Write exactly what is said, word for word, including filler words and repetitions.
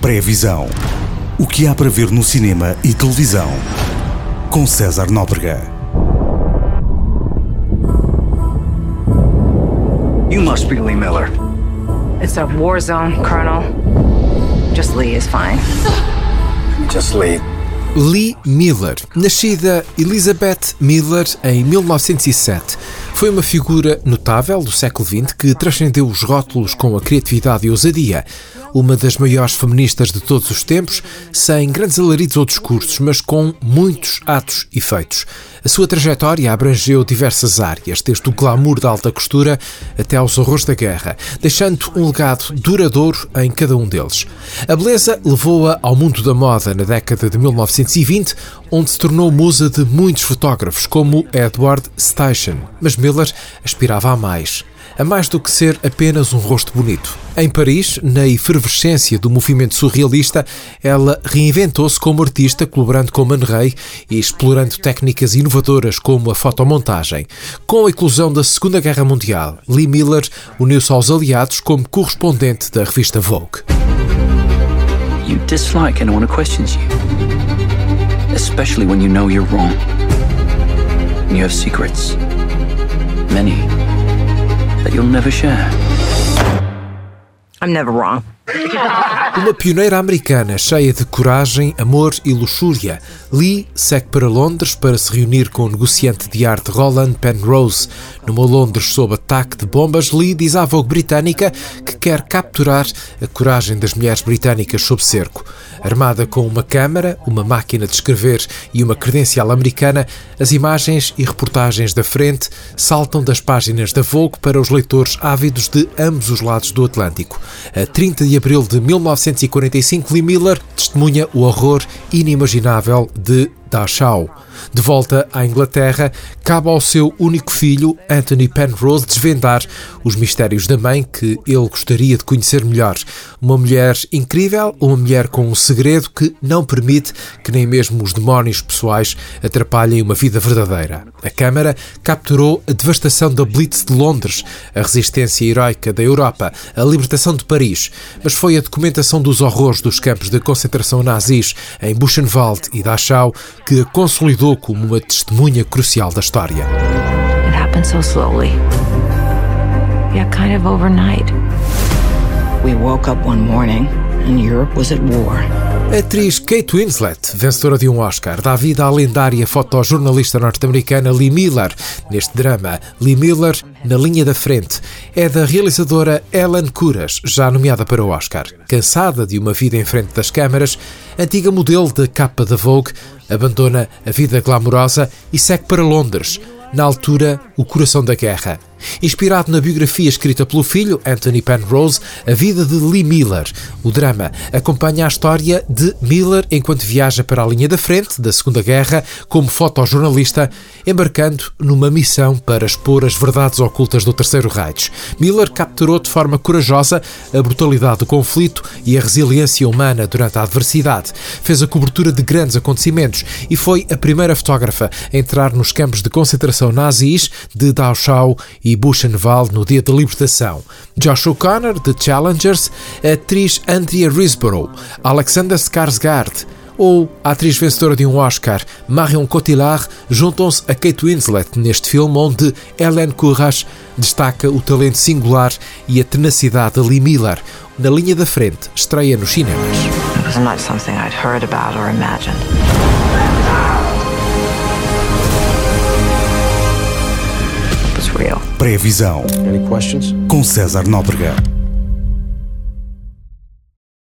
Pré-visão. O que há para ver no cinema e televisão. Com César Nóbrega. You must be Lee Miller. It's a war zone, Colonel. Just Lee is fine. Just Lee. Lee Miller, nascida Elizabeth Miller em mil novecentos e sete, foi uma figura notável do século vinte que transcendeu os rótulos com a criatividade e ousadia. Uma das maiores feministas de todos os tempos, sem grandes alaridos ou discursos, mas com muitos atos e feitos. A sua trajetória abrangeu diversas áreas, desde o glamour da alta costura até aos horrores da guerra, deixando um legado duradouro em cada um deles. A beleza levou-a ao mundo da moda na década de mil novecentos e vinte, onde se tornou musa de muitos fotógrafos, como Edward Steichen. Mas Miller aspirava a mais. A mais do que ser apenas um rosto bonito. Em Paris, na efervescência do movimento surrealista, ela reinventou-se como artista, colaborando com Man Ray e explorando técnicas inovadoras como a fotomontagem. Com a eclosão da Segunda Guerra Mundial, Lee Miller uniu-se aos aliados como correspondente da revista Vogue. You dislike anyone who questions you, especially when you know you're wrong. And you have secrets, many, that you'll never share. I'm never wrong. Uma pioneira americana cheia de coragem, amor e luxúria, Lee segue para Londres para se reunir com o negociante de arte Roland Penrose. Numa Londres sob ataque de bombas, Lee diz à Vogue britânica que quer capturar a coragem das mulheres britânicas sob cerco. Armada com uma câmara, uma máquina de escrever e uma credencial americana, as imagens e reportagens da frente saltam das páginas da Vogue para os leitores ávidos de ambos os lados do Atlântico. A trinta de abril de mil novecentos e quarenta e cinco, Lee Miller testemunha o horror inimaginável de Dachau. De volta à Inglaterra, cabe ao seu único filho, Anthony Penrose, desvendar os mistérios da mãe que ele gostaria de conhecer melhor. Uma mulher incrível, uma mulher com um segredo que não permite que nem mesmo os demónios pessoais atrapalhem uma vida verdadeira. A câmara capturou a devastação da Blitz de Londres, a resistência heroica da Europa, a libertação de Paris, mas foi a documentação dos horrores dos campos de concentração nazis em Buchenwald e Dachau que a consolidou como uma testemunha crucial da história. It happened so slowly. Yeah, kind of overnight. We woke up one morning and Europe was at war. A atriz Kate Winslet, vencedora de um Oscar, dá vida à lendária fotojornalista norte-americana Lee Miller. Neste drama, Lee Miller, na linha da frente, é da realizadora Ellen Kuras, já nomeada para o Oscar. Cansada de uma vida em frente das câmaras, antiga modelo da capa da Vogue, abandona a vida glamourosa e segue para Londres, na altura, o coração da guerra. Inspirado na biografia escrita pelo filho, Anthony Penrose, A Vida de Lee Miller, o drama acompanha a história de Miller enquanto viaja para a linha da frente da Segunda Guerra como fotojornalista, embarcando numa missão para expor as verdades ocultas do Terceiro Reich. Miller capturou de forma corajosa a brutalidade do conflito e a resiliência humana durante a adversidade. Fez a cobertura de grandes acontecimentos e foi a primeira fotógrafa a entrar nos campos de concentração nazis de Dachau e Buchenwald no dia da libertação. Josh O'Connor, de Challengers, a atriz Andrea Riseborough, Alexander Skarsgård ou a atriz vencedora de um Oscar, Marion Cotillard, juntam-se a Kate Winslet neste filme onde Ellen Kuras destaca o talento singular e a tenacidade de Lee Miller. Na linha da frente, estreia nos cinemas. It was not something I'd heard about or imagined. It's real. Pré-visão. Any questions? Com César Nóbrega.